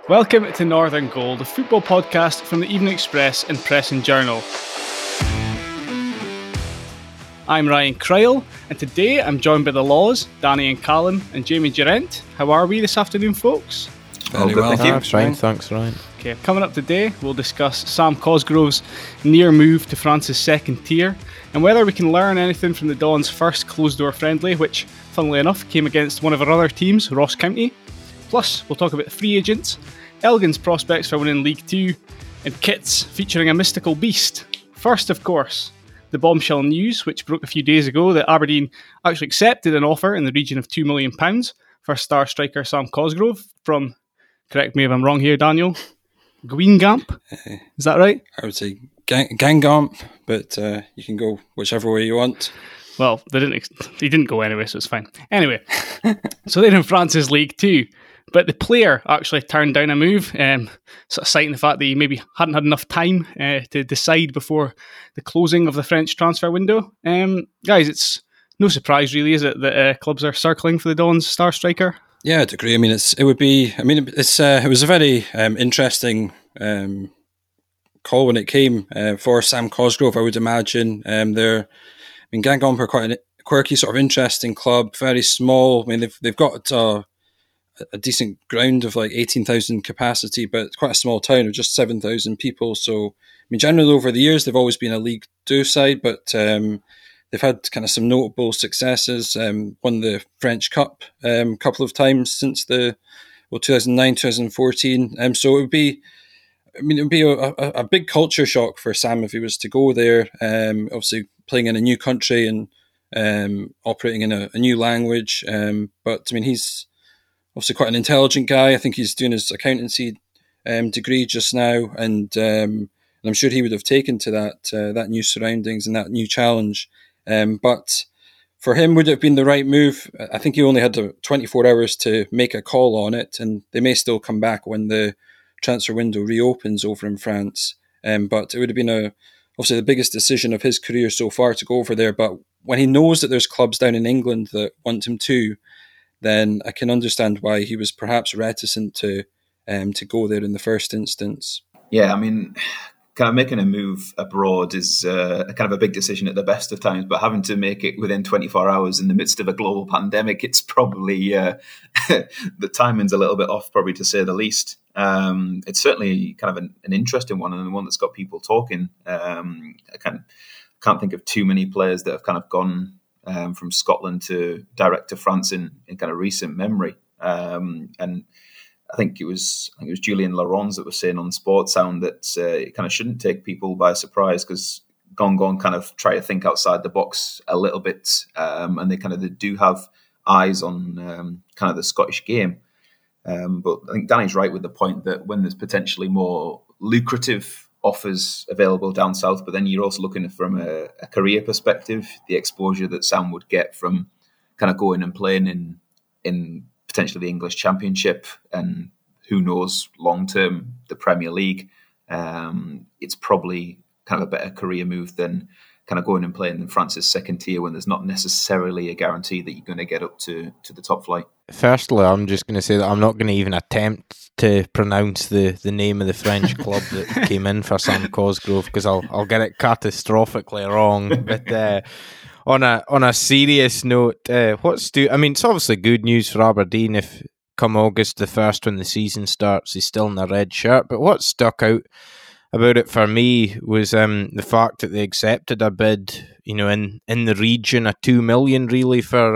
Welcome to Northern Goal, the football podcast from the Evening Express and Press and Journal. I'm Ryan Cryle, and today I'm joined by the Laws, Danny and Callum, and Jamie Durant. How are we this afternoon, folks? Very well, thanks Ryan. Okay, coming up today, we'll discuss Sam Cosgrove's near move to France's second tier, and whether we can learn anything from the Dons' first closed-door friendly, which, funnily enough, came against one of our other teams, Ross County. Plus, we'll talk about the free agents, Elgin's prospects for winning League 2, and kits featuring a mystical beast. First, of course, the bombshell news, which broke a few days ago, that Aberdeen actually accepted an offer in the region of £2 million for star striker Sam Cosgrove from, correct me if I'm wrong here, Daniel, Guingamp? Is that right? I would say Guingamp, but you can go whichever way you want. Well, he didn't go anyway, so it's fine. Anyway, so they're in France's League 2. But the player actually turned down a move, sort of citing the fact that he maybe hadn't had enough time to decide before the closing of the French transfer window. Guys, it's no surprise really, is it, that clubs are circling for the Dons star striker? Yeah, I'd agree. It was a very interesting call when it came for Sam Cosgrove, I would imagine. Guingamp are quite a quirky, sort of interesting club, very small. They've got a decent ground of like 18,000 capacity, but quite a small town of just 7,000 people. So, generally over the years, they've always been a League 2 side, but they've had kind of some notable successes. Won the French Cup a couple of times since 2009, 2014. So it would be a big culture shock for Sam if he was to go there. Obviously playing in a new country and operating in a new language. But he's obviously quite an intelligent guy. I think he's doing his accountancy degree just now, and I'm sure he would have taken to that new surroundings and that new challenge. But for him, would it have been the right move? I think he only had 24 hours to make a call on it, and they may still come back when the transfer window reopens over in France. But it would have been obviously the biggest decision of his career so far to go over there. But when he knows that there's clubs down in England that want him too, then I can understand why he was perhaps reticent to go there in the first instance. Yeah, kind of making a move abroad is kind of a big decision at the best of times, but having to make it within 24 hours in the midst of a global pandemic, it's probably the timing's a little bit off, probably to say the least. It's certainly kind of an interesting one, and one that's got people talking. I can't think of too many players that have kind of gone from Scotland to direct to France in kind of recent memory. And I think it was Julien Laurens that was saying on Sports Sound that it kind of shouldn't take people by surprise, because Guingamp kind of try to think outside the box a little bit, and they do have eyes on kind of the Scottish game. But I think Danny's right with the point that when there's potentially more lucrative offers available down south, but then you're also looking from a career perspective, the exposure that Sam would get from kind of going and playing in potentially the English Championship, and who knows, long-term, the Premier League. It's probably kind of a better career move than kind of going and playing in France's second tier when there's not necessarily a guarantee that you're going to get up to the top flight. Firstly, I'm just going to say that I'm not going to even attempt to pronounce the name of the French club that came in for Sam Cosgrove, because I'll get it catastrophically wrong. But on a serious note, it's obviously good news for Aberdeen if come August the 1st when the season starts he's still in a red shirt. But what stuck out about it for me was the fact that they accepted a bid, in the region of $2 million really for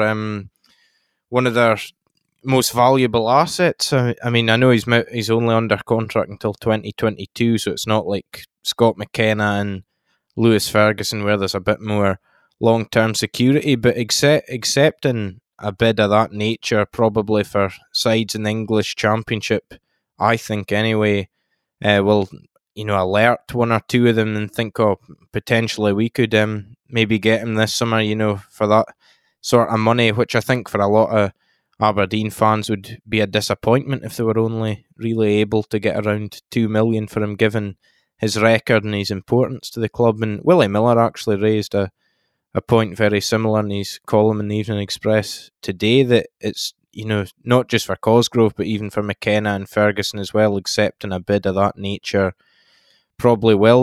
one of their most valuable assets. I know he's only under contract until 2022, so it's not like Scott McKenna and Lewis Ferguson where there's a bit more long-term security, but accepting a bid of that nature, probably for sides in the English Championship, I think anyway, will alert one or two of them and think, potentially we could maybe get him this summer, for that sort of money, which I think for a lot of Aberdeen fans would be a disappointment if they were only really able to get around $2 million for him, given his record and his importance to the club. And Willie Miller actually raised a point very similar in his column in the Evening Express today, that it's not just for Cosgrove, but even for McKenna and Ferguson as well, accepting a bid of that nature probably will,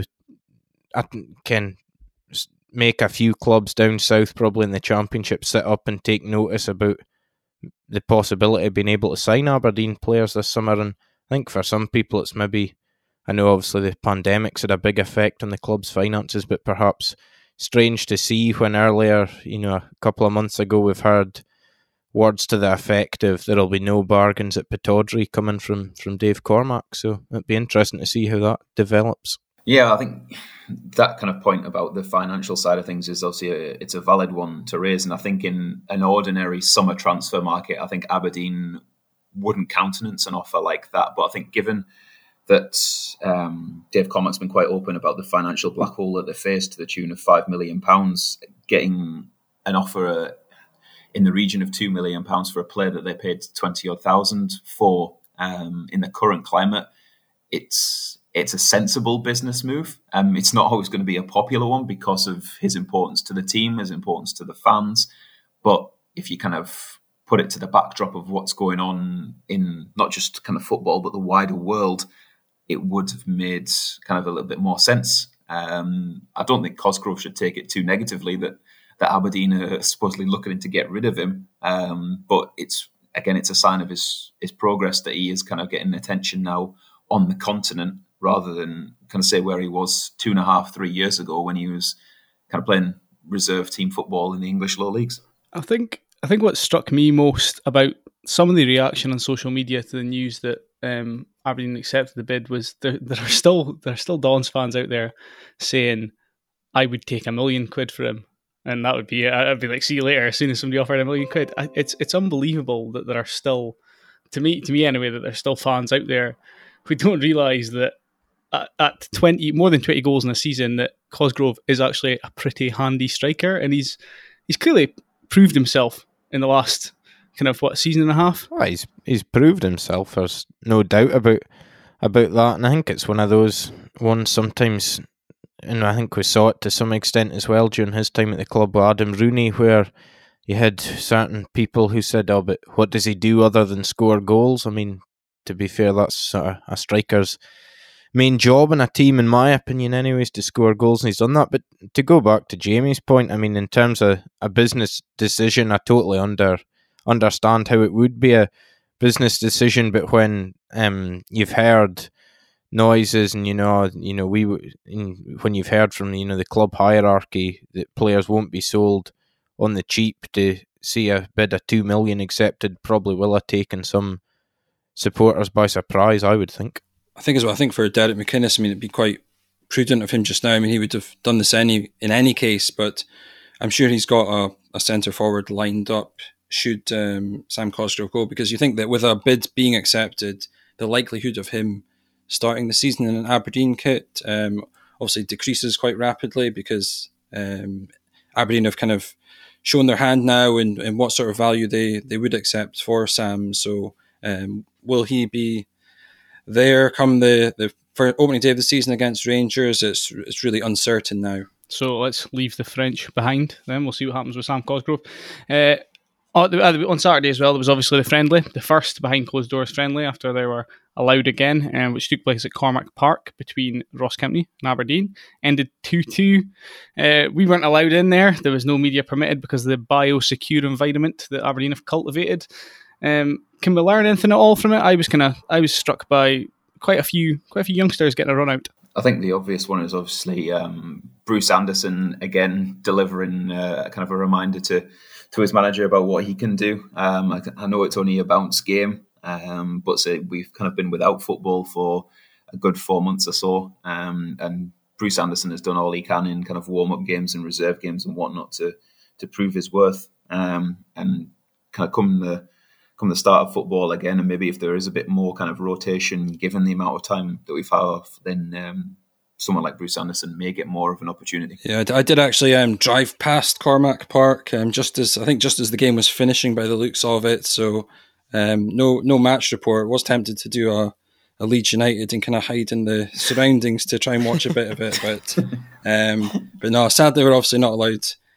I can make a few clubs down south, probably in the Championship, sit up and take notice about the possibility of being able to sign Aberdeen players this summer. And I think for some people it's maybe, I know obviously the pandemic's had a big effect on the club's finances, but perhaps strange to see when earlier, a couple of months ago, we've heard words to the effect of there'll be no bargains at Pittodrie coming from Dave Cormack. So it'd be interesting to see how that develops. Yeah, I think that kind of point about the financial side of things is obviously it's a valid one to raise. And I think in an ordinary summer transfer market, I think Aberdeen wouldn't countenance an offer like that. But I think given that Dave Cormack's been quite open about the financial black hole that they faced to the tune of £5 million, getting an offer in the region of £2 million for a player that they paid 20,000 odd for in the current climate, it's a sensible business move. It's not always going to be a popular one because of his importance to the team, his importance to the fans. But if you kind of put it to the backdrop of what's going on in not just kind of football, but the wider world, it would have made kind of a little bit more sense. I don't think Cosgrove should take it too negatively that Aberdeen are supposedly looking to get rid of him. But it's a sign of his progress that he is kind of getting attention now on the continent, rather than kind of say where he was 2.5-3 years ago when he was kind of playing reserve team football in the English lower leagues. I think what struck me most about some of the reaction on social media to the news that Aberdeen accepted the bid was there are still Dons fans out there saying, I would take £1 million for him. And that would be, I'd be like, see you later, as soon as somebody offered £1 million. It's unbelievable that there are still, to me anyway, that there's still fans out there who don't realise that at more than 20 goals in a season, that Cosgrove is actually a pretty handy striker, and he's clearly proved himself in the last kind of season and a half. Well, he's proved himself. There's no doubt about that, and I think it's one of those ones sometimes, and I think we saw it to some extent as well during his time at the club with Adam Rooney, where you had certain people who said, "Oh, but what does he do other than score goals?" I mean, to be fair, that's sort of a striker's main job in a team, in my opinion anyways, to score goals, and he's done that. But to go back to Jamie's point, I mean, in terms of a business decision, I totally understand how it would be a business decision, but when you've heard noises, and when you've heard from the club hierarchy that players won't be sold on the cheap, to see a bid of $2 million accepted probably will have taken some supporters by surprise, I would think. I think as well. I think for Derek McInnes, I mean, it'd be quite prudent of him just now. I mean, he would have done this in any case, but I'm sure he's got a centre forward lined up should Sam Cosgrove go, because you think that with a bid being accepted, the likelihood of him starting the season in an Aberdeen kit obviously decreases quite rapidly, because Aberdeen have kind of shown their hand now in what sort of value they would accept for Sam. So will he be there come the for opening day of the season against Rangers? It's really uncertain now. So let's leave the French behind then. We'll see what happens with Sam Cosgrove. On Saturday as well, there was obviously the friendly, the first behind closed doors friendly after they were allowed again, which took place at Cormack Park between Ross County and Aberdeen. Ended 2-2. We weren't allowed in there. There was no media permitted because of the biosecure environment that Aberdeen have cultivated. Can we learn anything at all from it? I was struck by quite a few youngsters getting a run out. I think the obvious one is obviously Bruce Anderson again delivering kind of a reminder to his manager about what he can do. I know it's only a bounce game, but we've kind of been without football for a good 4 months or so, and Bruce Anderson has done all he can in kind of warm-up games and reserve games and whatnot to prove his worth, and kind of come the start of football again, and maybe if there is a bit more kind of rotation given the amount of time that we've had off, then someone like Bruce Anderson may get more of an opportunity. Yeah, I did actually drive past Cormack Park just as the game was finishing by the looks of it. So no match report. Was tempted to do a Leeds United and kind of hide in the surroundings to try and watch a bit of it, but no, sadly we're obviously not allowed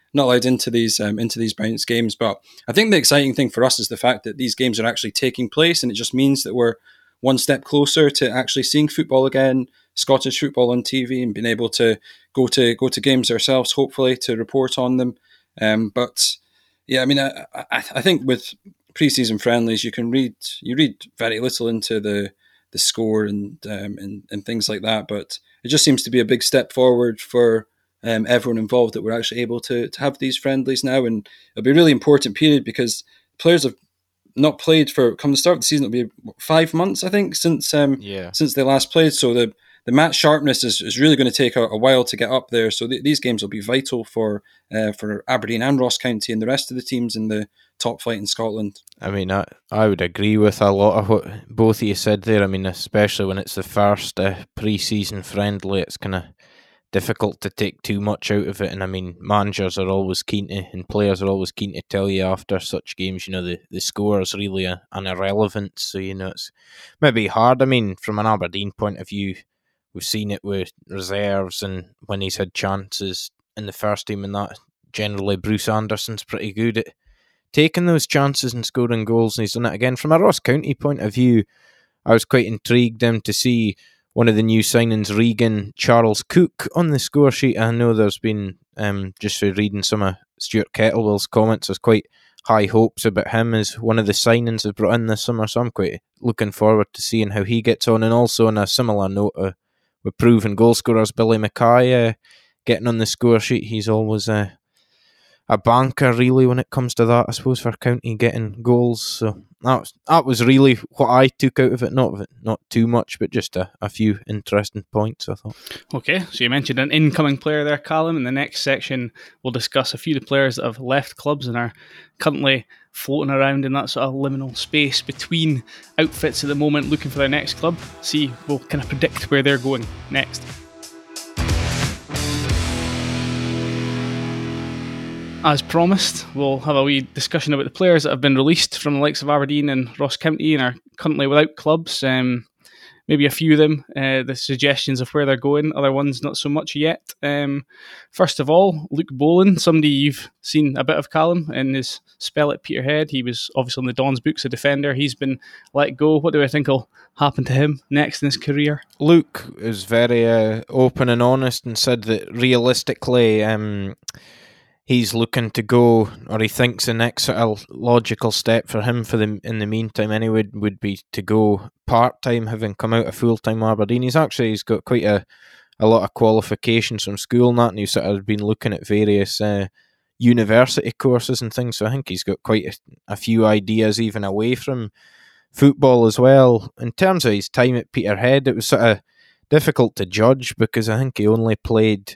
into these bounce games. But I think the exciting thing for us is the fact that these games are actually taking place, and it just means that we're one step closer to actually seeing football again, Scottish football on TV, and being able to go to games ourselves, hopefully, to report on them. But yeah, I mean, I think with pre-season friendlies, you read very little into the score and things like that. But it just seems to be a big step forward for everyone involved that we're actually able to have these friendlies now, and it'll be a really important period because players have not played for come the start of the season. It'll be 5 months, I think, since they last played. So the match sharpness is really going to take a while to get up there. So these games will be vital for Aberdeen and Ross County and the rest of the teams in the top flight in Scotland. I mean, I would agree with a lot of what both of you said there. I mean, especially when it's the first pre-season friendly, it's kind of difficult to take too much out of it. And I mean, managers are always keen to, and players are always keen to tell you after such games, the score is really an irrelevance. So, it's maybe hard. I mean, from an Aberdeen point of view, we've seen it with reserves and when he's had chances in the first team and that. Generally, Bruce Anderson's pretty good at taking those chances and scoring goals, and he's done it again. From a Ross County point of view, I was quite intrigued to see one of the new signings, Regan Charles Cook, on the score sheet. I know there's been, just for reading some of Stuart Kettlewell's comments, there's quite high hopes about him as one of the signings they've brought in this summer, so I'm quite looking forward to seeing how he gets on. And also on a similar note, with proven goal scorers, Billy Mackay getting on the score sheet. He's always a banker, really, when it comes to that, I suppose, for County getting goals. So that was really what I took out of it. Not too much, but just a few interesting points, I thought. Okay, so you mentioned an incoming player there, Callum. In the next section, we'll discuss a few of the players that have left clubs and are currently floating around in that sort of liminal space between outfits at the moment, looking for their next club. We'll kind of predict where they're going next. As promised, we'll have a wee discussion about the players that have been released from the likes of Aberdeen and Ross County and are currently without clubs. Maybe a few of them, the suggestions of where they're going, other ones not so much yet. First of all, Luke Boland, somebody you've seen a bit of, Callum, in his spell at Peterhead. He was obviously on the Don's books, a defender. He's been let go. What do I think will happen to him next in his career? Luke is very open and honest and said that realistically, he's looking to go, or he thinks the next sort of logical step for him in the meantime anyway would be to go part-time, having come out of full-time Aberdeen. He's got quite a lot of qualifications from school and that, and he's sort of been looking at various university courses and things, so I think he's got quite a few ideas even away from football as well. In terms of his time at Peterhead, it was sort of difficult to judge because I think he only played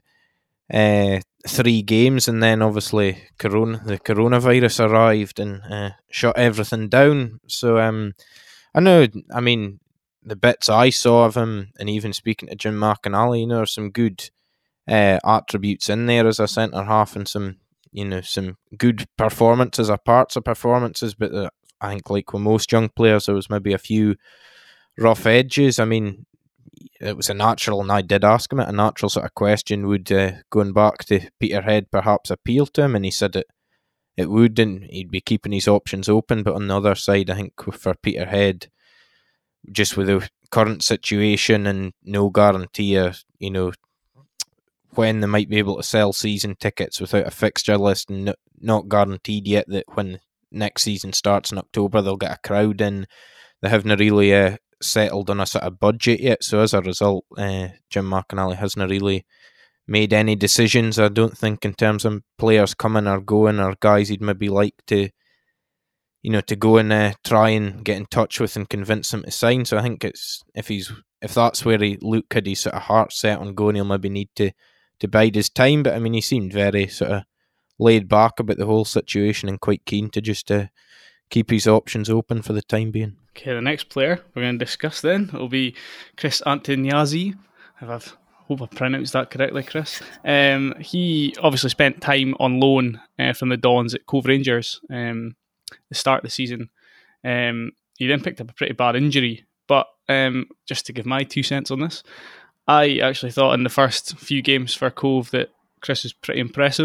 3 games, and then obviously the coronavirus arrived and shut everything down. So I know, I mean, the bits I saw of him, and even speaking to Jim McInally, there's some good attributes in there as a centre half, and some good performances or parts of performances. But I think, like with most young players, there was maybe a few rough edges. I mean, it was a natural, and I did ask him it, a natural sort of question, would going back to Peterhead perhaps appeal to him, and he said it would, and he'd be keeping his options open. But on the other side, I think for Peterhead, just with the current situation and no guarantee of, when they might be able to sell season tickets without a fixture list, and not guaranteed yet that when next season starts in October they'll get a crowd in. They haven't really settled on a sort of budget yet, so as a result, Jim McInally hasn't really made any decisions, I don't think, in terms of players coming or going, or guys he'd maybe like to go and try and get in touch with and convince him to sign. So I think it's if that's where Luke had his sort of heart set on going, he'll maybe need to bide his time. But I mean, he seemed very sort of laid back about the whole situation and quite keen to just keep his options open for the time being. Okay, the next player we're going to discuss then will be Chris Antoniazzi. I hope I pronounced that correctly, Chris. He obviously spent time on loan from the Dons at Cove Rangers the start of the season. He then picked up a pretty bad injury, but just to give my 2 cents on this, I actually thought in the first few games for Cove that Chris was pretty impressive.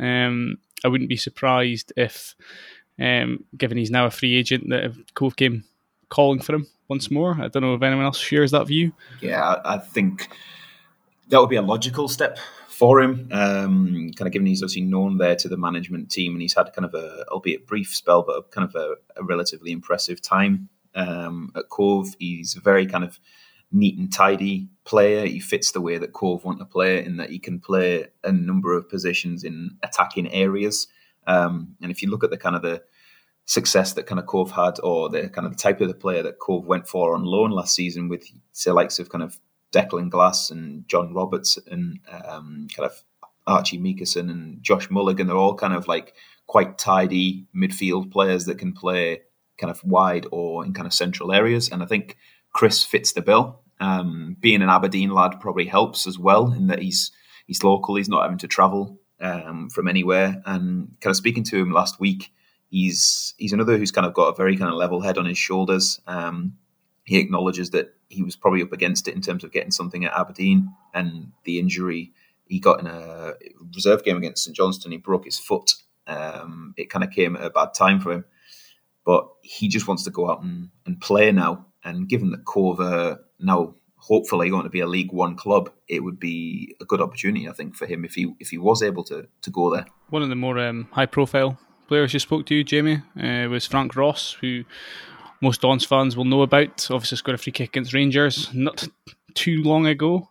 I wouldn't be surprised if, given he's now a free agent, that Cove came calling for him once more. I don't know if anyone else shares that view. Yeah, I think that would be a logical step for him, kind of given he's obviously known there to the management team, and he's had kind of a, albeit brief spell, but kind of a relatively impressive time at Cove. He's a very kind of neat and tidy player. He fits the way that Cove want to play, in that he can play a number of positions in attacking areas. And if you look at the kind of the success that kind of Cove had, or the kind of the type of the player that Cove went for on loan last season, with the likes of kind of Declan Glass and John Roberts and kind of Archie Meekerson and Josh Mulligan, they're all kind of like quite tidy midfield players that can play kind of wide or in kind of central areas. And I think Chris fits the bill. Being an Aberdeen lad probably helps as well, in that he's local, he's not having to travel from anywhere. And kind of speaking to him last week, he's another who's kind of got a very kind of level head on his shoulders. He acknowledges that he was probably up against it in terms of getting something at Aberdeen, and the injury he got in a reserve game against St Johnstone, he broke his foot. It kind of came at a bad time for him, but he just wants to go out and play now. And given that Cove are now hopefully going to be a League One club, it would be a good opportunity, I think, for him if he was able to go there. One of the more high profile players you spoke to, Jamie, was Frank Ross, who most Dons fans will know about. Obviously scored a free kick against Rangers not too long ago.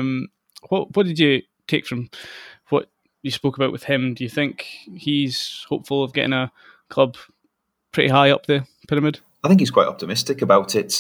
What did you take from what you spoke about with him? Do you think he's hopeful of getting a club pretty high up the pyramid? I think he's quite optimistic about it.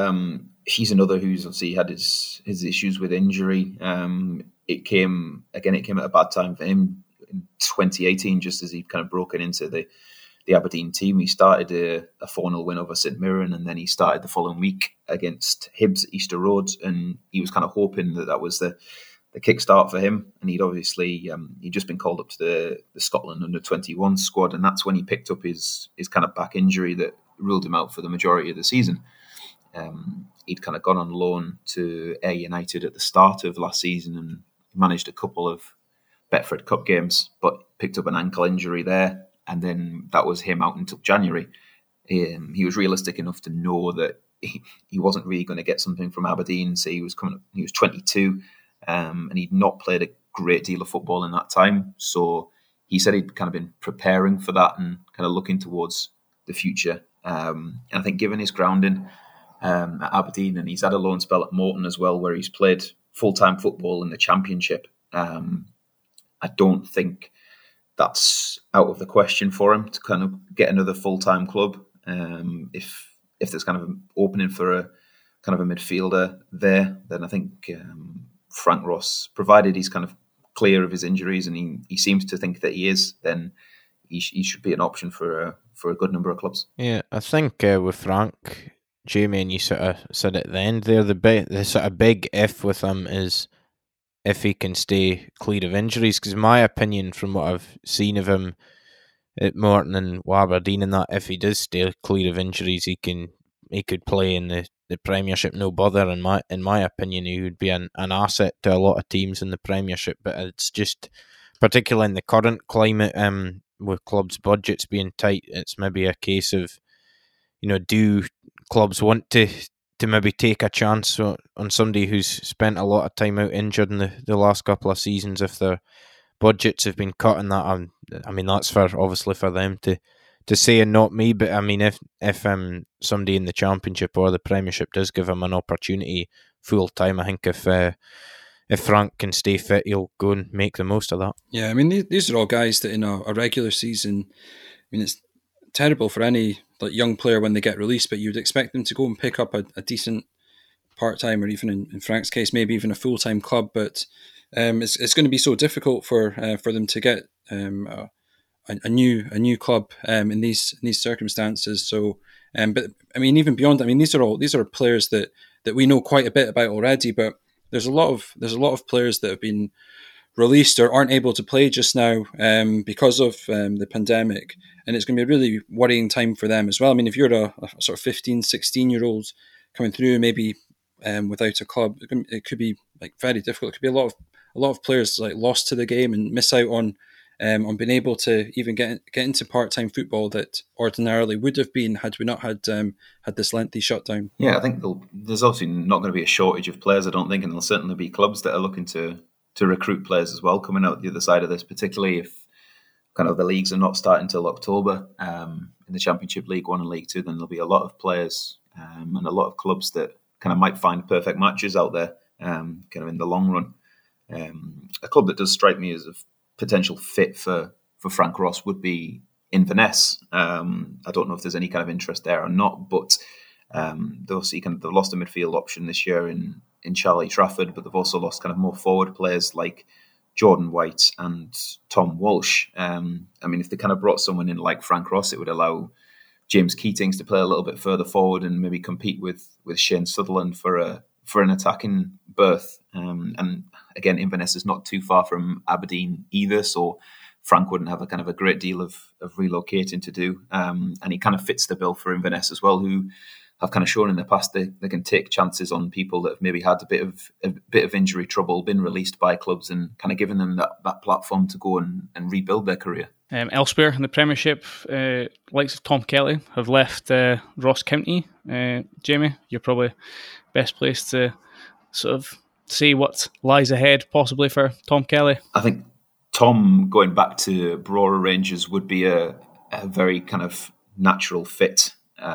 He's another who's obviously had his issues with injury. It came at a bad time for him in 2018, just as he'd kind of broken into the Aberdeen team. He started a 4-0 win over St Mirren, and then he started the following week against Hibs at Easter Road, and he was kind of hoping that was the kickstart for him. And he'd obviously he'd just been called up to the Scotland under-21 squad, and that's when he picked up his kind of back injury that ruled him out for the majority of the season. He'd kind of gone on loan to Ayr United at the start of last season and managed a couple of Betfred Cup games, but picked up an ankle injury there. And then that was him out until January. He was realistic enough to know that he wasn't really going to get something from Aberdeen. So he was 22, and he'd not played a great deal of football in that time. So he said he'd kind of been preparing for that and kind of looking towards the future. And I think given his grounding at Aberdeen, and he's had a loan spell at Morton as well, where he's played full-time football in the Championship, I don't think that's out of the question for him to kind of get another full-time club. If there's kind of an opening for a kind of a midfielder there, then I think Frank Ross, provided he's kind of clear of his injuries, and he seems to think that he is, then he should be an option for a good number of clubs. Yeah, I think with Frank, Jamie, and you sort of said at the end there, the sort of big if with him is if he can stay clear of injuries, because my opinion from what I've seen of him at Morton and Aberdeen, and that if he does stay clear of injuries, he could play in the Premiership no bother. In my opinion, he would be an asset to a lot of teams in the Premiership. But it's just, particularly in the current climate, with clubs' budgets being tight, it's maybe a case of, do clubs want to maybe take a chance on somebody who's spent a lot of time out injured in the last couple of seasons if their budgets have been cut, and that I mean that's obviously for them to say and not me. But I mean if somebody in the Championship or the Premiership does give him an opportunity full time, I think if Frank can stay fit, he'll go and make the most of that. Yeah, I mean these are all guys that in a regular season, I mean it's terrible for any young player when they get released, but you'd expect them to go and pick up a decent part-time, or even in Frank's case, maybe even a full-time club. But it's going to be so difficult for them to get a new club in these circumstances. So, but I mean, even beyond, I mean, these are players that we know quite a bit about already. But there's a lot of players that have been released or aren't able to play just now because of the pandemic, and it's going to be a really worrying time for them as well. I mean, if you're a sort of 15, 16-year-old coming through, maybe without a club, it could be very difficult. It could be a lot of players lost to the game and miss out on on being able to even get into part-time football that ordinarily would have been had we not had this lengthy shutdown. Yeah, I think there's obviously not going to be a shortage of players, I don't think, and there'll certainly be clubs that are looking to recruit players as well coming out the other side of this, particularly if kind of the leagues are not starting till October. In the Championship, League One and League Two, then there'll be a lot of players and a lot of clubs that kind of might find perfect matches out there kind of in the long run. A club that does strike me as a potential fit for Frank Ross would be Inverness. I don't know if there's any kind of interest there or not, but they've lost a midfield option this year in Charlie Trafford, but they've also lost kind of more forward players like Jordan White and Tom Walsh. I mean, if they kind of brought someone in like Frank Ross, it would allow James Keatings to play a little bit further forward and maybe compete with Shane Sutherland for an attacking berth. And again, Inverness is not too far from Aberdeen either, so Frank wouldn't have a kind of a great deal of relocating to do. And he kind of fits the bill for Inverness as well, who have kind of shown in the past they can take chances on people that have maybe had a bit of injury trouble, been released by clubs, and kind of given them that platform to go and rebuild their career. Elsewhere in the Premiership, likes of Tom Kelly have left Ross County. Jamie, you're probably best placed to sort of see what lies ahead possibly for Tom Kelly. I think Tom going back to Brora Rangers would be a very kind of natural fit.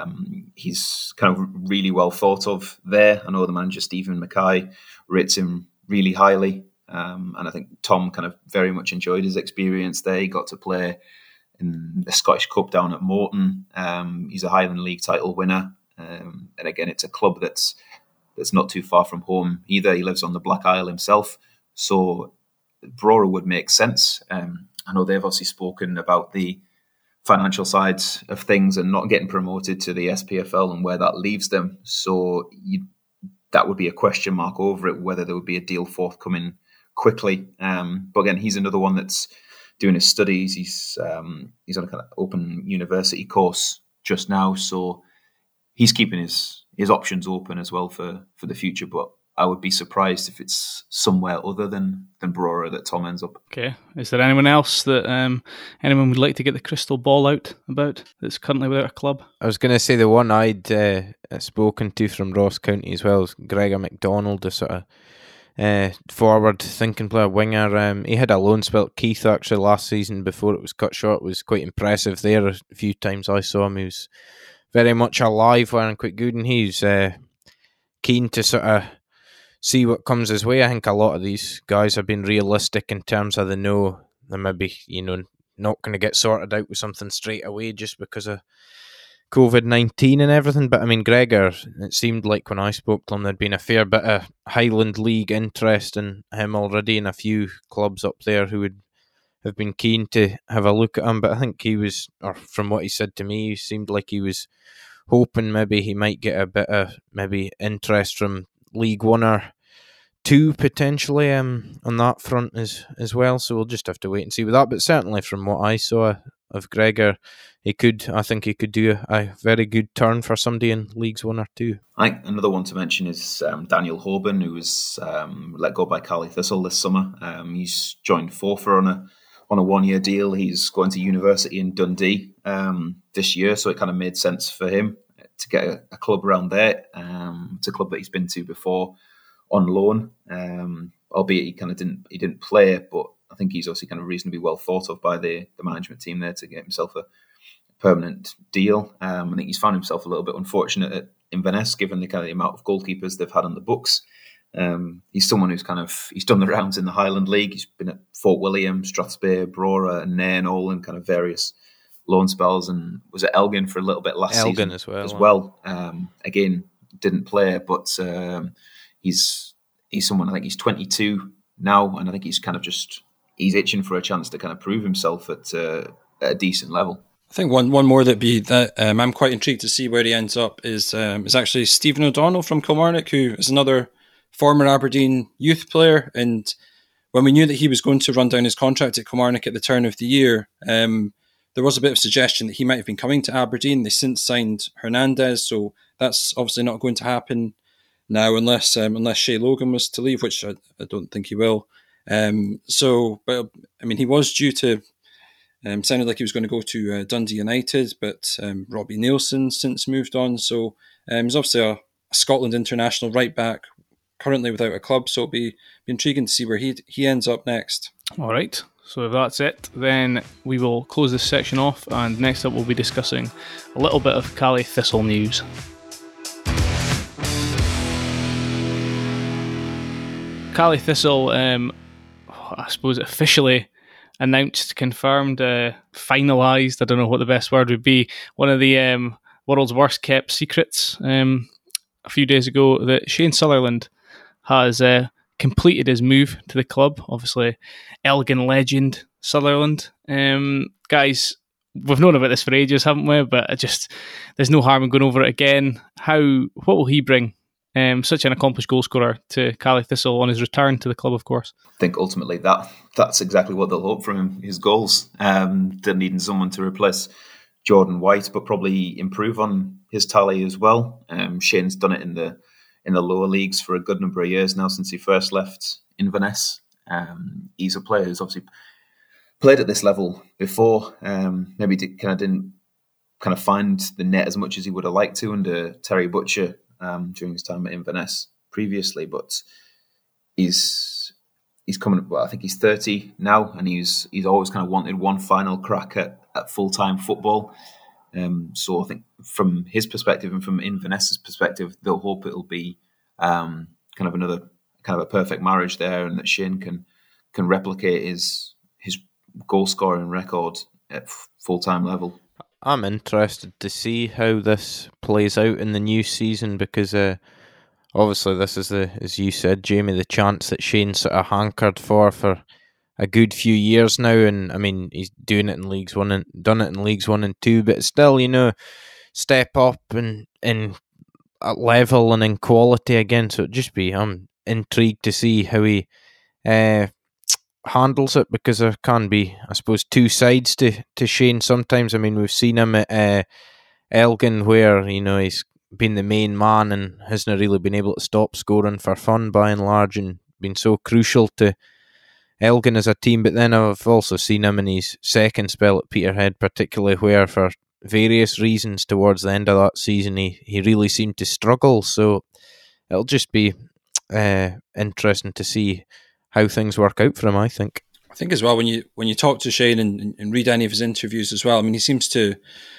He's kind of really well thought of there. I know the manager Stephen Mackay rates him really highly, and I think Tom kind of very much enjoyed his experience there. He got to play in the Scottish Cup down at Morton. He's a Highland League title winner, and again, it's a club that's not too far from home either. He lives on the Black Isle himself, so Brora would make sense. I know they've obviously spoken about the financial sides of things and not getting promoted to the SPFL and where that leaves them. So that would be a question mark over it, whether there would be a deal forthcoming quickly. But again, he's another one that's doing his studies. He's on a kind of open university course just now. So he's keeping his options open as well for the future. But I would be surprised if it's somewhere other than Brora that Tom ends up. Okay. Is there anyone else that anyone would like to get the crystal ball out about that's currently without a club? I was going to say the one I'd spoken to from Ross County as well is Gregor MacDonald, a sort of forward-thinking player, winger. He had a loan spell at Keith actually last season before it was cut short. It was quite impressive there. A few times I saw him, he was very much alive, wearing quite good, and he's keen to sort of see what comes his way. I think a lot of these guys have been realistic in terms of they know they're maybe, not going to get sorted out with something straight away just because of COVID-19 and everything. But I mean, Gregor, it seemed like when I spoke to him, there'd been a fair bit of Highland League interest in him already, and a few clubs up there who would have been keen to have a look at him. But I think he was, or from what he said to me, he seemed like he was hoping maybe he might get a bit of maybe interest from League One or Two potentially on that front as well. So we'll just have to wait and see with that. But certainly from what I saw of Gregor, I think he could do a very good turn for somebody in Leagues 1 or 2. I think another one to mention is Daniel Hoban, who was let go by Cali Thistle this summer. He's joined Forfar on a 1-year deal. He's going to university in Dundee this year, so it kind of made sense for him to get a club around there. It's a club that he's been to before on loan, albeit he didn't play, but I think he's also kind of reasonably well thought of by the management team there to get himself a permanent deal. I think he's found himself a little bit unfortunate at Inverness, given the kind of the amount of goalkeepers they've had on the books. He's someone who's he's done the rounds in the Highland League. He's been at Fort William, Strathspey, Brora, and Nairn, all in kind of various loan spells, and was at Elgin for a little bit last season as well. Again, didn't play, but he's someone, I think he's 22 now, and I think he's he's itching for a chance to kind of prove himself at a decent level. I think one more that I'm quite intrigued to see where he ends up is actually Stephen O'Donnell from Kilmarnock, who is another former Aberdeen youth player. And when we knew that he was going to run down his contract at Kilmarnock at the turn of the year, there was a bit of suggestion that he might have been coming to Aberdeen. They since signed Hernandez, so that's obviously not going to happen now unless Shay Logan was to leave, which I don't think he will. But I mean, he was due to Sounded like he was going to go to Dundee United, but Robbie Nielsen since moved on. So he's obviously a Scotland international right back, currently without a club. So it'll be intriguing to see where he ends up next. All right. So if that's it, then we will close this section off, and next up we'll be discussing a little bit of Caley Thistle news. Caley Thistle, I suppose officially announced, confirmed, finalised, I don't know what the best word would be, one of the world's worst kept secrets a few days ago, that Shane Sutherland has completed his move to the club. Obviously, Elgin legend Sutherland. Guys, we've known about this for ages, haven't we? But there's no harm in going over it again. What will he bring? Such an accomplished goalscorer to Caley Thistle on his return to the club, of course. I think ultimately that's exactly what they'll hope from him, his goals. They're needing someone to replace Jordan White, but probably improve on his tally as well. Shane's done it in the lower leagues for a good number of years now, since he first left Inverness. He's a player who's obviously played at this level before. Maybe didn't find the net as much as he would have liked to under Terry Butcher during his time at Inverness previously, but he's coming. Well, I think he's 30 now, and he's always kind of wanted one final crack at full-time football. So I think from his perspective and from Inverness's perspective, they'll hope it'll be another a perfect marriage there, and that Shane can replicate his goal scoring record at full-time level. I'm interested to see how this plays out in the new season, because obviously this is as you said, Jamie, the chance that Shane sort of hankered for a good few years now, and I mean he's doing it in Leagues One and done it in Leagues 1 and 2, but still, step up and in level and in quality again. So I'm intrigued to see how he handles it, because there can be, I suppose, two sides to Shane sometimes. I mean, we've seen him at Elgin, where he's been the main man and hasn't really been able to stop scoring for fun by and large, and been so crucial to Elgin as a team. But then I've also seen him in his second spell at Peterhead, particularly, where for various reasons towards the end of that season he really seemed to struggle. So it'll just be interesting to see how things work out for him, I think. I think as well, when you talk to Shane and read any of his interviews as well, I mean, he seems to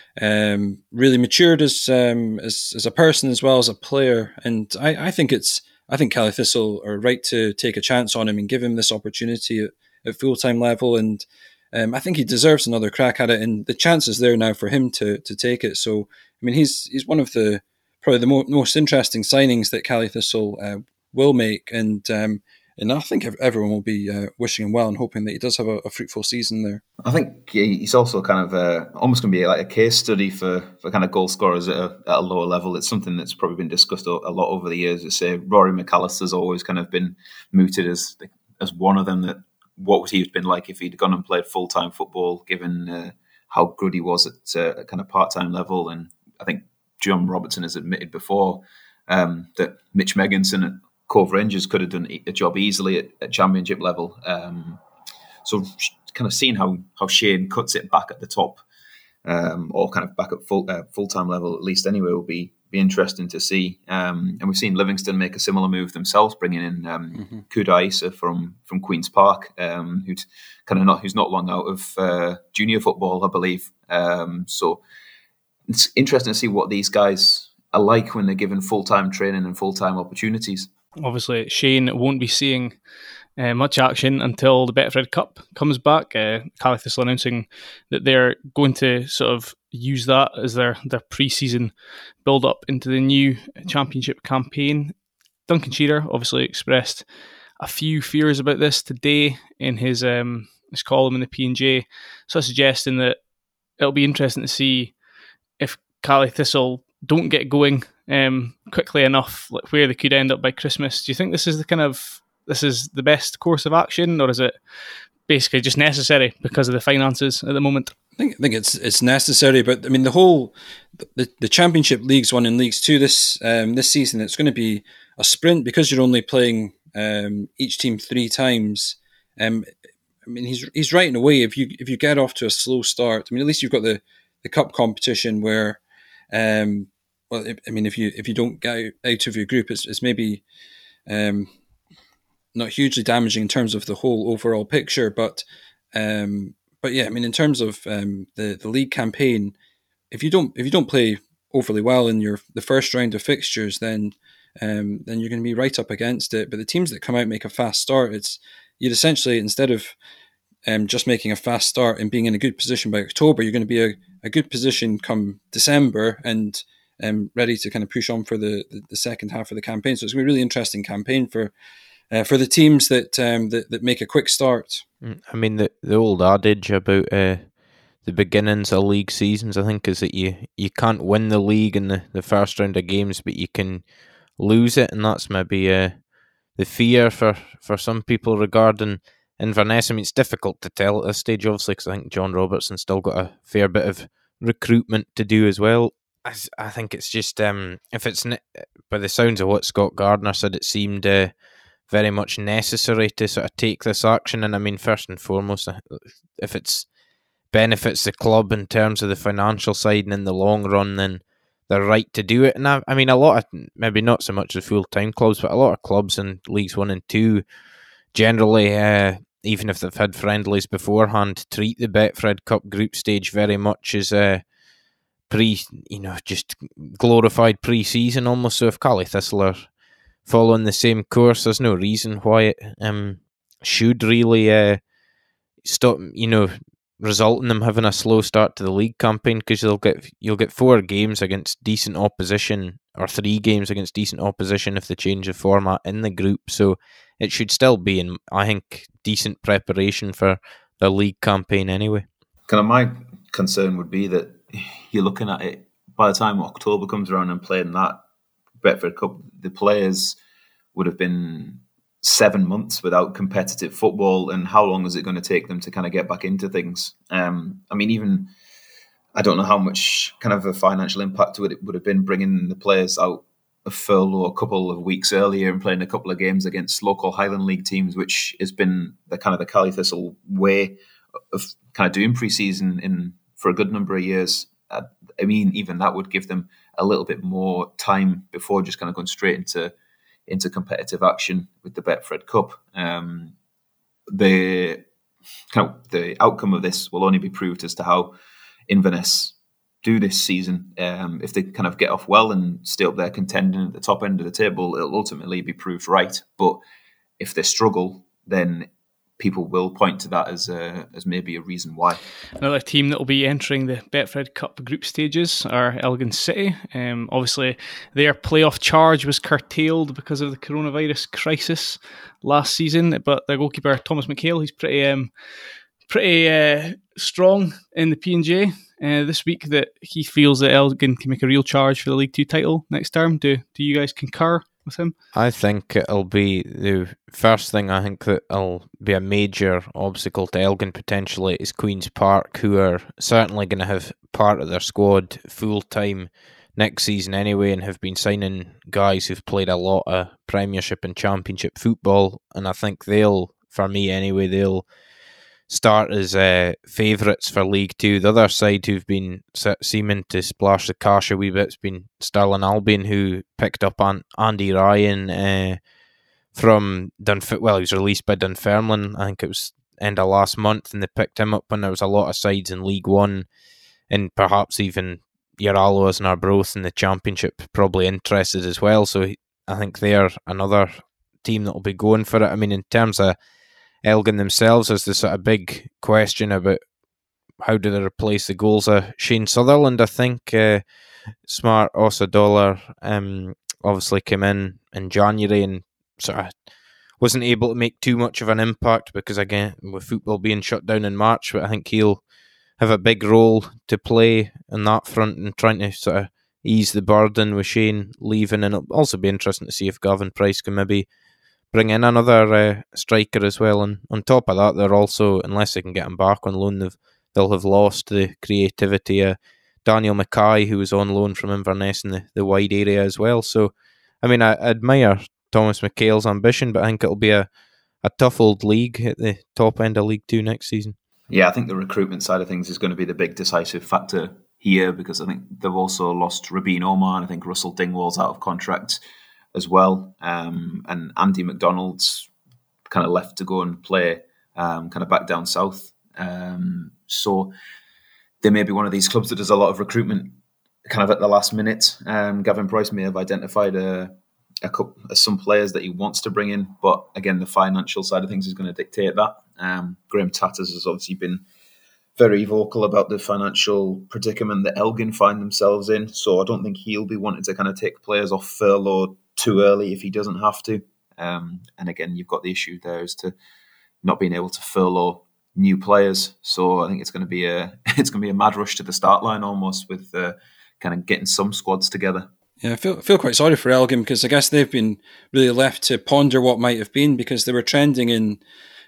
really matured as a person as well as a player, and I think Caley Thistle are right to take a chance on him and give him this opportunity at full-time level, and I think he deserves another crack at it, and the chance is there now for him to take it. So I mean, he's one of probably the most interesting signings that Caley Thistle will make, and I think everyone will be wishing him well and hoping that he does have a fruitful season there. I think he's also almost going to be like a case study for kind of goal scorers at a lower level. It's something that's probably been discussed a lot over the years. Say Rory McAllister's always kind of been mooted as one of them. That what would he have been like if he'd gone and played full-time football, given how good he was at a kind of part-time level. And I think John Robertson has admitted before that Mitch Megginson at Cove Rangers could have done a job easily at championship level. So kind of seeing how Shane cuts it back at the top, or kind of back at full-time level at least anyway, will be interesting to see. And we've seen Livingston make a similar move themselves, bringing in Kuda Issa from Queen's Park, who's not long out of junior football, I believe. So it's interesting to see what these guys are like when they're given full-time training and full-time opportunities. Obviously, Shane won't be seeing much action until the Betfred Cup comes back. Caley Thistle announcing that they're going to sort of use that as their pre-season build-up into the new championship campaign. Duncan Shearer obviously expressed a few fears about this today in his column in the P&J, so suggesting that it'll be interesting to see if Caley Thistle don't get going quickly enough, like where they could end up by Christmas. Do you think this is the best course of action, or is it basically just necessary because of the finances at the moment? I think it's necessary, but I mean the Championship Leagues 1 and Leagues 2 this season, it's going to be a sprint because you're only playing each team 3 times. I mean, he's right in a way. If you get off to a slow start, I mean, at least you've got the cup competition where, well, I mean, if you don't get out of your group, it's maybe not hugely damaging in terms of the whole overall picture, but yeah, I mean, in terms of the league campaign, if you don't play overly well in the first round of fixtures, then you're going to be right up against it. But the teams that come out and make a fast start, you'd essentially, instead of just making a fast start and being in a good position by October, you're going to be a good position come December and ready to kind of push on for the second half of the campaign. So it's going to be a really interesting campaign for the teams that make a quick start. I mean, the old adage about the beginnings of league seasons, I think, is that you can't win the league in the first round of games, but you can lose it, and that's maybe the fear for some people regarding Inverness. I mean, it's difficult to tell at this stage, obviously, because I think John Robertson's still got a fair bit of recruitment to do as well. I think it's just, if it's by the sounds of what Scott Gardner said, it seemed very much necessary to sort of take this action. And I mean, first and foremost, if it's benefits the club in terms of the financial side and in the long run, then they're right to do it. And I mean, a lot of, maybe not so much the full-time clubs, but a lot of clubs in Leagues 1 and 2 generally, even if they've had friendlies beforehand, treat the Betfred Cup group stage very much as just glorified pre-season almost. So if Cali Thistle are following the same course, there's no reason why it should really stop, result in them having a slow start to the league campaign, because you'll get 4 games against decent opposition, or 3 games against decent opposition if they change the format in the group. So it should still be, in, I think, decent preparation for the league campaign anyway. Kind of my concern would be that you're looking at it, by the time October comes around and playing that Betfred Cup, the players would have been 7 months without competitive football, and how long is it going to take them to kind of get back into things? I mean, even I don't know how much kind of a financial impact it would have been bringing the players out of furlough a couple of weeks earlier and playing a couple of games against local Highland League teams, which has been the kind of the Cali Thistle way of kind of doing pre-season for a good number of years. I mean, even that would give them a little bit more time before just kind of going straight into competitive action with the Betfred Cup. The outcome of this will only be proved as to how Inverness do this season. If they kind of get off well and stay up there contending at the top end of the table, it'll ultimately be proved right. But if they struggle, then people will point to that as maybe a reason why. Another team that will be entering the Betfred Cup group stages are Elgin City. Obviously, their playoff charge was curtailed because of the coronavirus crisis last season, but their goalkeeper Thomas McHale, he's pretty strong in the P&J this week, that he feels that Elgin can make a real charge for the League 2 title next term. Do you guys concur with him? I think it'll be the first thing. I think that it'll be a major obstacle to Elgin potentially is Queen's Park, who are certainly going to have part of their squad full time next season anyway, and have been signing guys who've played a lot of Premiership and Championship football. And I think they'll start as favourites for League 2. The other side who've been seeming to splash the cash a wee bit has been Stirling Albion, who picked up Andy Ryan from Dunfermline. Well, he was released by Dunfermline, I think it was end of last month, and they picked him up when there was a lot of sides in League 1, and perhaps even your Alloas and Arbroath in the Championship probably interested as well. So I think they're another team that will be going for it. I mean, in terms of Elgin themselves, is the sort of big question about how do they replace the goals of Shane Sutherland. I think Smart Osadola obviously came in January and sort of wasn't able to make too much of an impact because, again, with football being shut down in March, but I think he'll have a big role to play on that front and trying to sort of ease the burden with Shane leaving. And it'll also be interesting to see if Gavin Price can maybe bring in another striker as well. And on top of that, they're also, unless they can get him back on loan, they'll have lost the creativity of Daniel Mackay, who was on loan from Inverness in the wide area as well. So, I mean, I admire Thomas McHale's ambition, but I think it'll be a a tough old league at the top end of League Two next season. Yeah, I think the recruitment side of things is going to be the big decisive factor here, because I think they've also lost Rabin Omar, and I think Russell Dingwall's out of contract as well. And Andy McDonald's kind of left to go and play kind of back down south. So they may be one of these clubs that does a lot of recruitment kind of at the last minute. Gavin Price may have identified some players that he wants to bring in, but again, the financial side of things is going to dictate that. Graham Tatters has obviously been very vocal about the financial predicament that Elgin find themselves in, so I don't think he'll be wanting to kind of take players off furlough too early if he doesn't have to. And again, you've got the issue there as to not being able to furlough new players. So I think it's going to be a mad rush to the start line almost, with kind of getting some squads together. Yeah, I feel quite sorry for Elgin, because I guess they've been really left to ponder what might have been, because they were trending in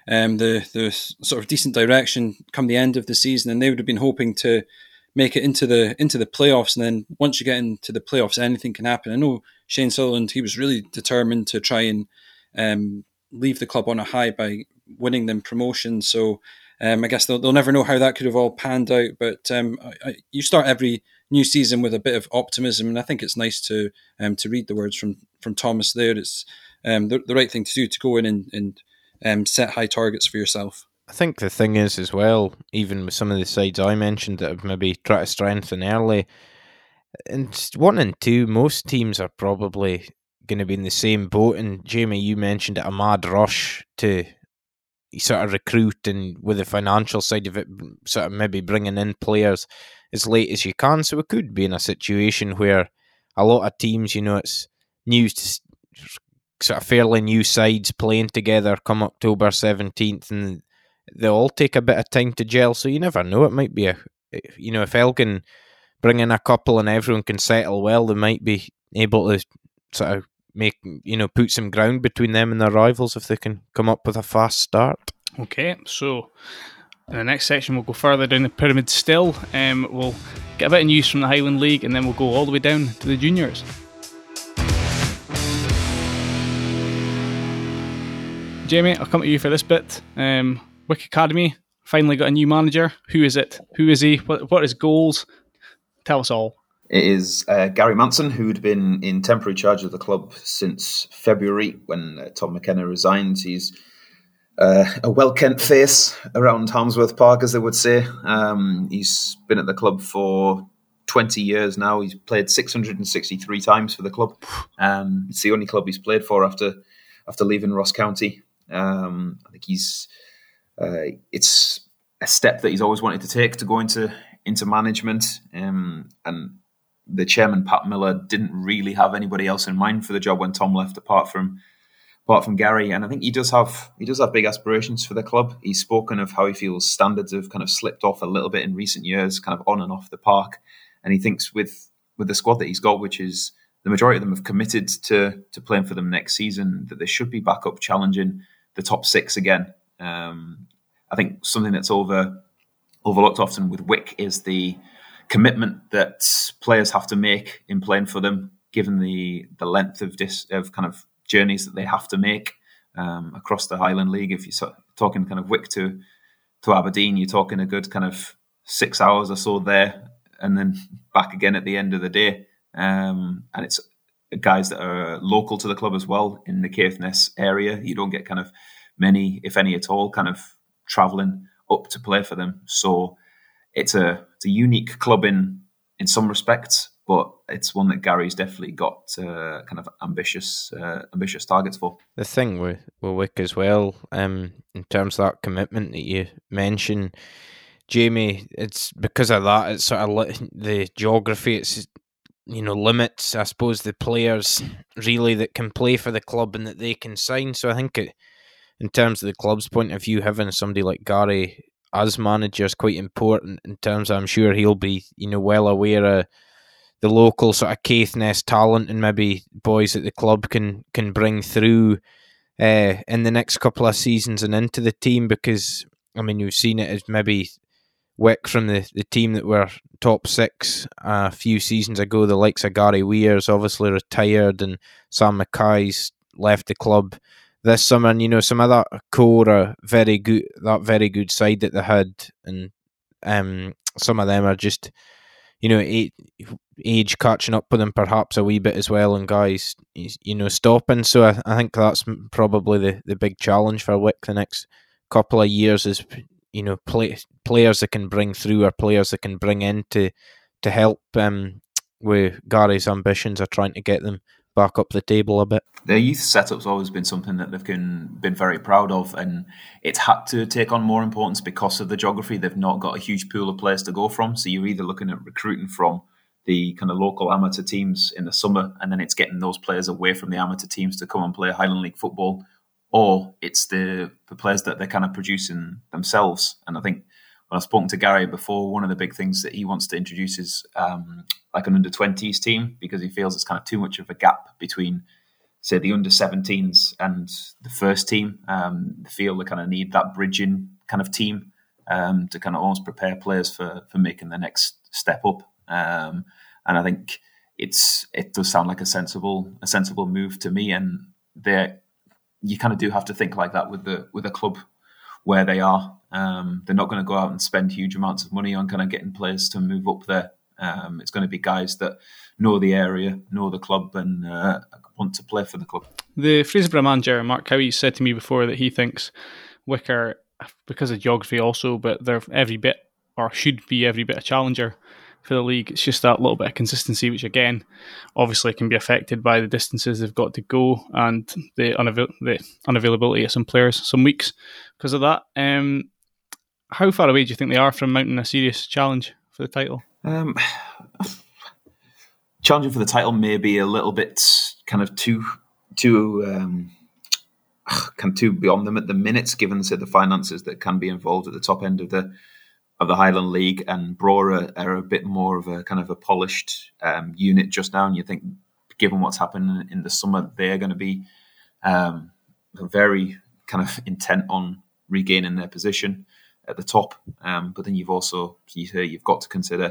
the sort of decent direction come the end of the season, and they would have been hoping to make it into the playoffs. And then once you get into the playoffs, anything can happen. I know Shane Sutherland, he was really determined to try and leave the club on a high by winning them promotion. So I guess they'll never know how that could have all panned out. But you start every new season with a bit of optimism, and I think it's nice to read the words from Thomas there. It's the right thing to do, to go in and set high targets for yourself. I think the thing is as well, even with some of the sides I mentioned that have maybe tried to strengthen early, and 1 and 2, most teams are probably going to be in the same boat. And Jamie, you mentioned it, a mad rush to sort of recruit, and with the financial side of it, sort of maybe bringing in players as late as you can. So we could be in a situation where a lot of teams, it's new, sort of fairly new sides playing together come October 17th, and they all take a bit of time to gel. So you never know. It might be if Elgin bring in a couple and everyone can settle well, they might be able to sort of put some ground between them and their rivals if they can come up with a fast start. Okay, so in the next section we'll go further down the pyramid still. We'll get a bit of news from the Highland League, and then we'll go all the way down to the juniors. Jamie, I'll come to you for this bit. Wick Academy finally got a new manager. Who is it? Who is he? What are his goals? Tell us all. It is Gary Manson, who'd been in temporary charge of the club since February when Tom McKenna resigned. He's a well-kent face around Harmsworth Park, as they would say. He's been at the club for 20 years now. He's played 663 times for the club. It's the only club he's played for after leaving Ross County. I think it's a step that he's always wanted to take, to go into management. And the chairman, Pat Miller, didn't really have anybody else in mind for the job when Tom left, apart from Gary. And I think he does have big aspirations for the club. He's spoken of how he feels standards have kind of slipped off a little bit in recent years, kind of on and off the park. And he thinks with the squad that he's got, which is the majority of them have committed to playing for them next season, that they should be back up challenging the top 6 again. I think something that's overlooked often with Wick is the commitment that players have to make in playing for them, given the length of kind of journeys that they have to make across the Highland League. If you're talking kind of Wick to Aberdeen, you're talking a good kind of 6 hours or so there, and then back again at the end of the day. And it's guys that are local to the club as well in the Caithness area. You don't get kind of many, if any at all, kind of travelling up to play for them. So it's a unique club in some respects, but it's one that Gary's definitely got kind of ambitious targets for. The thing with Wick as well, in terms of that commitment that you mentioned, Jamie, it's because of that. It's sort of the geography. It's limits, I suppose, the players really that can play for the club and that they can sign. So I think in terms of the club's point of view, having somebody like Gary as manager is quite important, in terms of, I'm sure he'll be well aware of the local sort of Caithness talent and maybe boys that the club can bring through in the next couple of seasons and into the team, because I mean, you've seen it as maybe Wick from the team that were top 6 a few seasons ago. The likes of Gary Weir's obviously retired, and Sam Mackay's left the club this summer. And, you know, some of that core are very good side that they had, and some of them are just, you know, age catching up with them perhaps a wee bit as well, and guys, you know, stopping. So I think that's probably the big challenge for Wick the next couple of years is, you know, players that can bring through, or players that can bring in to help with Gary's ambitions of trying to get them back up the table a bit. Their youth setup's always been something that they've been very proud of, and it's had to take on more importance because of the geography. They've not got a huge pool of players to go from, so you're either looking at recruiting from the kind of local amateur teams in the summer, and then it's getting those players away from the amateur teams to come and play Highland League football, or it's the players that they're kind of producing themselves. And I think when I've spoken to Gary before, one of the big things that he wants to introduce is like an under-20s team, because he feels it's kind of too much of a gap between, say, the under-17s and the first team. They feel they kind of need that bridging kind of team to kind of almost prepare players for making the next step up. And I think it does sound like a sensible move to me. And you kind of do have to think like that with a club where they are. They're not going to go out and spend huge amounts of money on kind of getting players to move up there. It's going to be guys that know the area, know the club, and want to play for the club. The Fraserburgh manager, Mark Cowie, said to me before that he thinks Wick are, because of geography also, but they're every bit, or should be every bit, a challenger for the league. It's just that little bit of consistency, which again, obviously can be affected by the distances they've got to go and the unavailability of some players some weeks because of that. How far away do you think they are from mounting a serious challenge for the title? Challenging for the title may be a little bit kind of too beyond them at the minute, given the finances that can be involved at the top end of the Highland League, and Brora are a bit more of a kind of a polished unit just now. And you think, given what's happened in the summer, they're going to be very kind of intent on regaining their position at the top. But then you've got to consider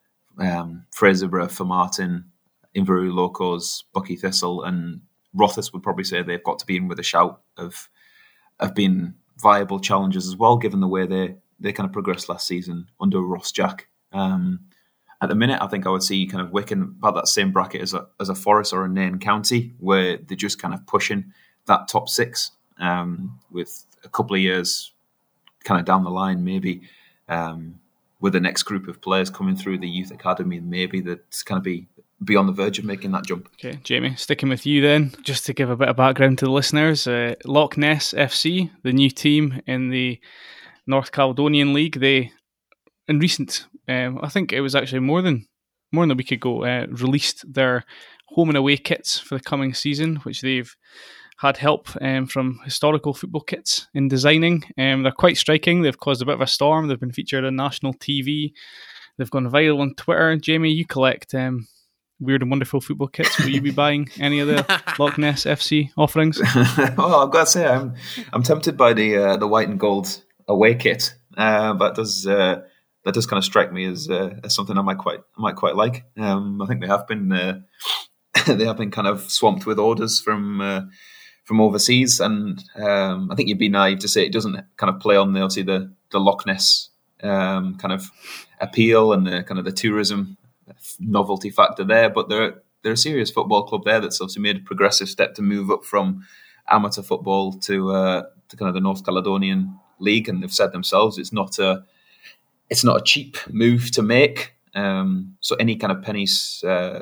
Fraserburgh, Formartine, Inverurie Locos, Buckie Thistle, and Rothes would probably say they've got to be in with a shout of being viable challengers as well, given the way they kind of progressed last season under Ross Jack. At the minute, I think I would see kind of Wick in about that same bracket as a Forest or a Nairn County, where they're just kind of pushing that top six with a couple of years kind of down the line, maybe with the next group of players coming through the youth academy, maybe that's kind of be on the verge of making that jump. Okay, Jamie, sticking with you then, just to give a bit of background to the listeners, Loch Ness FC, the new team in the North Caledonian League, they, in recent, I think it was actually more than a week ago, released their home and away kits for the coming season, which they've had help from Historical Football Kits in designing. They're quite striking. They've caused a bit of a storm. They've been featured on national TV. They've gone viral on Twitter. Jamie, you collect weird and wonderful football kits. Will you be buying any of the Loch Ness FC offerings? Well, I've got to say, I'm tempted by the white and gold away kit. That does kind of strike me as something I might quite like. I think they have been kind of swamped with orders from overseas, and I think you'd be naive to say it doesn't kind of play on the Loch Ness kind of appeal and the kind of the tourism novelty factor there. But they're a serious football club there that's obviously made a progressive step to move up from amateur football to kind of the North Caledonian League, and they've said themselves it's not a cheap move to make. So any kind of pennies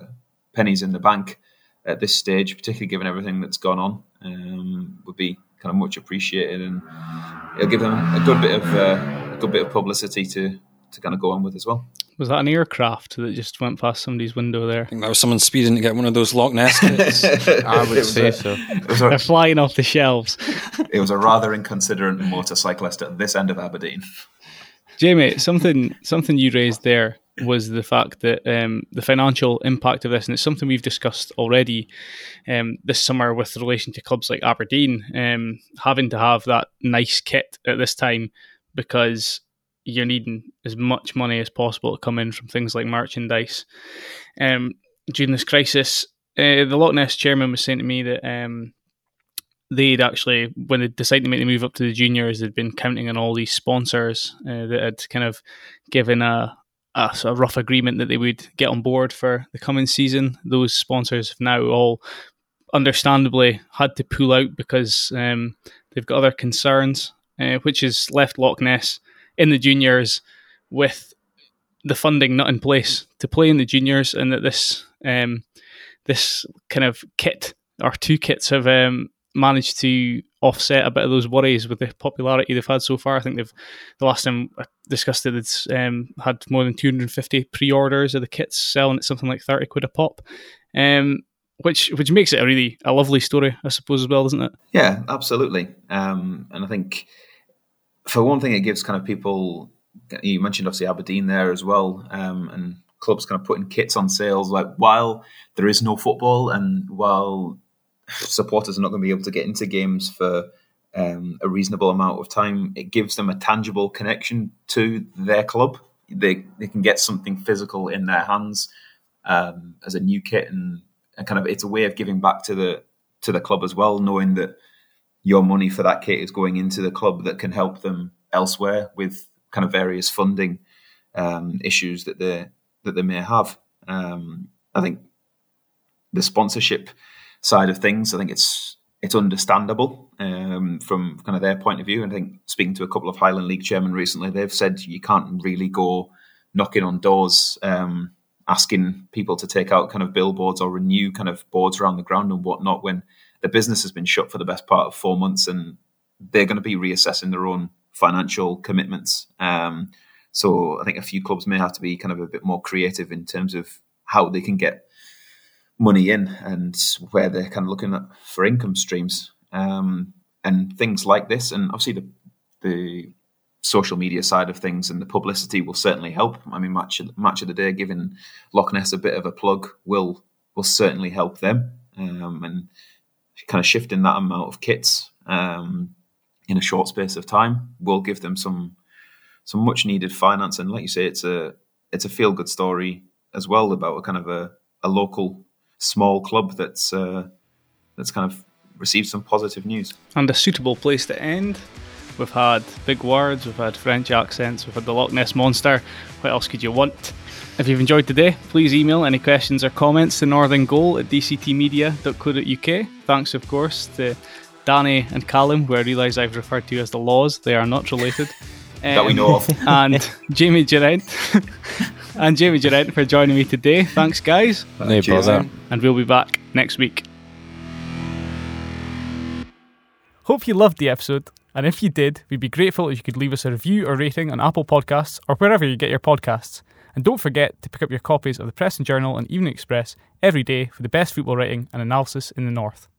in the bank at this stage, particularly given everything that's gone on, would be kind of much appreciated, and it'll give them a good bit of publicity to kind of go on with as well. Was that an aircraft that just went past somebody's window there? I think that was someone speeding to get one of those Loch Ness kits. I would say so. They're flying off the shelves. It was a rather inconsiderate motorcyclist at this end of Aberdeen. Jamie, something you raised there was the fact that the financial impact of this, and it's something we've discussed already this summer with relation to clubs like Aberdeen, having to have that nice kit at this time because you're needing as much money as possible to come in from things like merchandise. During this crisis, the Loch Ness chairman was saying to me that they'd actually, when they decided to make the move up to the juniors, they'd been counting on all these sponsors that had kind of given a sort of rough agreement that they would get on board for the coming season. Those sponsors have now all understandably had to pull out because they've got other concerns, which has left Loch Ness in the juniors with the funding not in place to play in the juniors, and that this kind of kit, or two kits, have managed to offset a bit of those worries with the popularity they've had so far. I think the last time I discussed it, it's had more than 250 pre-orders of the kits, selling at something like 30 quid a pop, which makes it a lovely story, I suppose, as well, doesn't it? Yeah, absolutely. And I think, for one thing, it gives kind of people, you mentioned obviously Aberdeen there as well, and clubs kind of putting kits on sales, like while there is no football and while supporters are not going to be able to get into games for a reasonable amount of time, it gives them a tangible connection to their club. They can get something physical in their hands as a new kit, and kind of it's a way of giving back to the club as well, knowing that your money for that kit is going into the club that can help them elsewhere with kind of various funding issues that they may have. I think the sponsorship side of things, I think it's understandable from kind of their point of view. And I think, speaking to a couple of Highland League chairmen recently, they've said you can't really go knocking on doors asking people to take out kind of billboards or renew kind of boards around the ground and whatnot when the business has been shut for the best part of 4 months and they're going to be reassessing their own financial commitments. So I think a few clubs may have to be kind of a bit more creative in terms of how they can get money in and where they're kind of looking at for income streams, and things like this. And obviously the social media side of things and the publicity will certainly help. I mean, match of the day, giving Loch Ness a bit of a plug will certainly help them, and kind of shifting that amount of kits in a short space of time will give them some much needed finance. And like you say, it's a feel good story as well about a kind of a local small club that's kind of received some positive news. And a suitable place to end. We've had big words, we've had French accents, we've had the Loch Ness Monster. What else could you want? If you've enjoyed today, please email any questions or comments to northerngoal@dctmedia.co.uk. Thanks, of course, to Danny and Callum, who I realise I've referred to as the Laws. They are not related. That we know of. And Jamie Durant. And Jamie Durant for joining me today. Thanks, guys. No bother. And we'll be back next week. Hope you loved the episode. And if you did, we'd be grateful if you could leave us a review or rating on Apple Podcasts or wherever you get your podcasts. And don't forget to pick up your copies of the Press and Journal and Evening Express every day for the best football writing and analysis in the North.